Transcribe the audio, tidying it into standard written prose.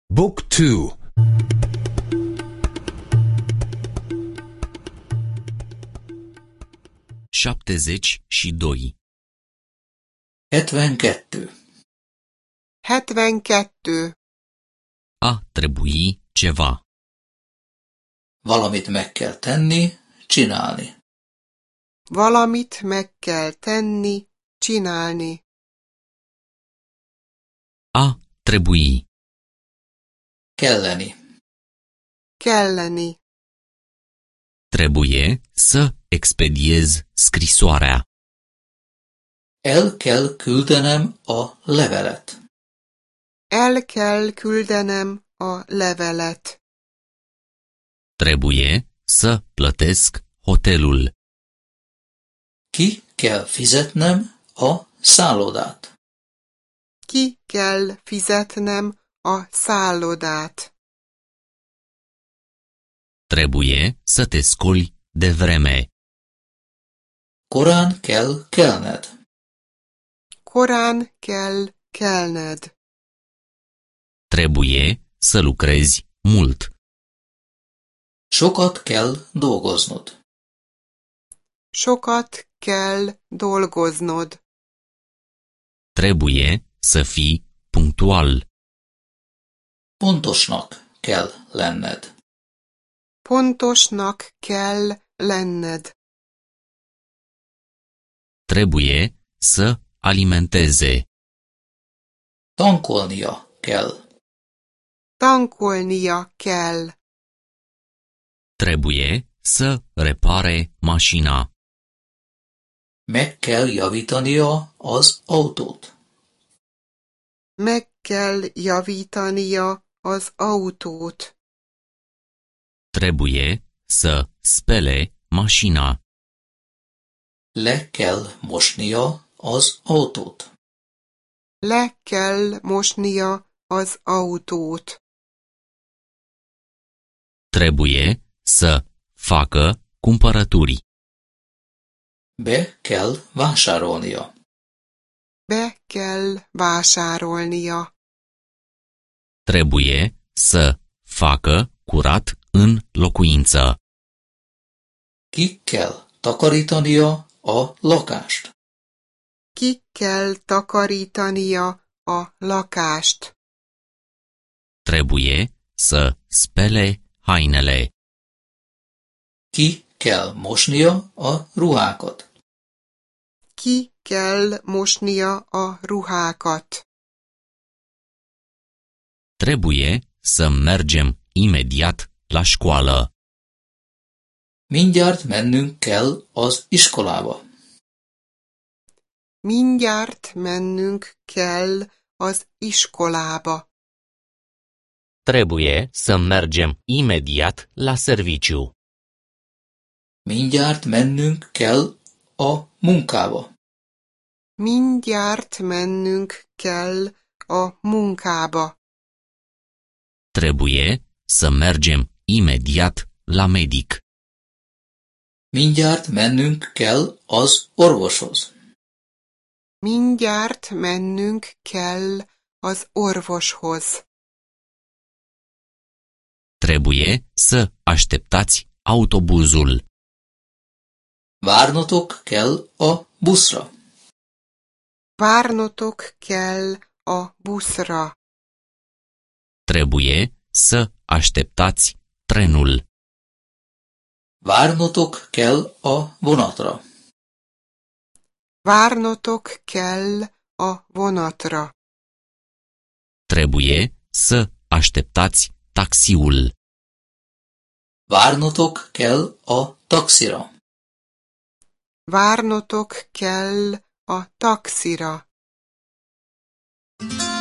Book 2. 72. 72. 72. A trebui ceva. Valamit meg kell tenni, csinálni. Valamit meg kell tenni, csinálni. A trebui. Kelleni. Kelleni. Trebuie să expediez scrisoarea. El kell küldenem a levelet. El kell küldenem a levelet. Trebuie să plătesc hotelul. Ki kell fizetnem a szállodát. Ki kell fizetnem a szállodát. Trebuie să te scoli de vreme. Korán kell kelned. Korán kell kelned. Trebuie să lucrezi mult. Sokat kell dolgoznod. Sokat kell dolgoznod. Trebuie să fii punctual. Pontosnak kell lenned. Pontosnak kell lenned. Trebuie să alimenteze. Tankolnia kell. Tankolnia kell. Trebuie să repare mașina. Meg kell javítania az autót. Meg kell javítania az autót. Trebuie să spele mașina. Le kell mosnia az autót. Le kell mosnia az autót. Trebuie să facă cumpărături. Be kell vásárolnia. Be kell vásárolnia. Trebuie să facă curat în locuință. Ki kell takarítania a lakást. Ki kell takarítania a lakást. Trebuie să spele hainele. Ki kell mosnia a ruhákat. Ki kell mosnia a ruhákat. Trebuie să mergem imediat la școală. Mindjárt mennünk kell az iskolába. Mindjárt mennünk kell az iskolába. Trebuie să mergem imediat la serviciu. Mindjárt mennünk kell a munkába. Mindjárt mennünk kell a munkába. Trebuie să mergem imediat la medic. Mindjárt mennünk kell az orvoshoz. Mindjárt mennünk kell az orvoshoz. Trebuie să așteptați autobuzul. Várnotok kell a buszra. Várnotok kell a buszra. Trebuie să așteptați trenul. Várnotok kell a vonatra. Várnotok kell a vonatra. Trebuie să așteptați taxiul. Várnotok kell a taxira. Várnotok kell a taxira.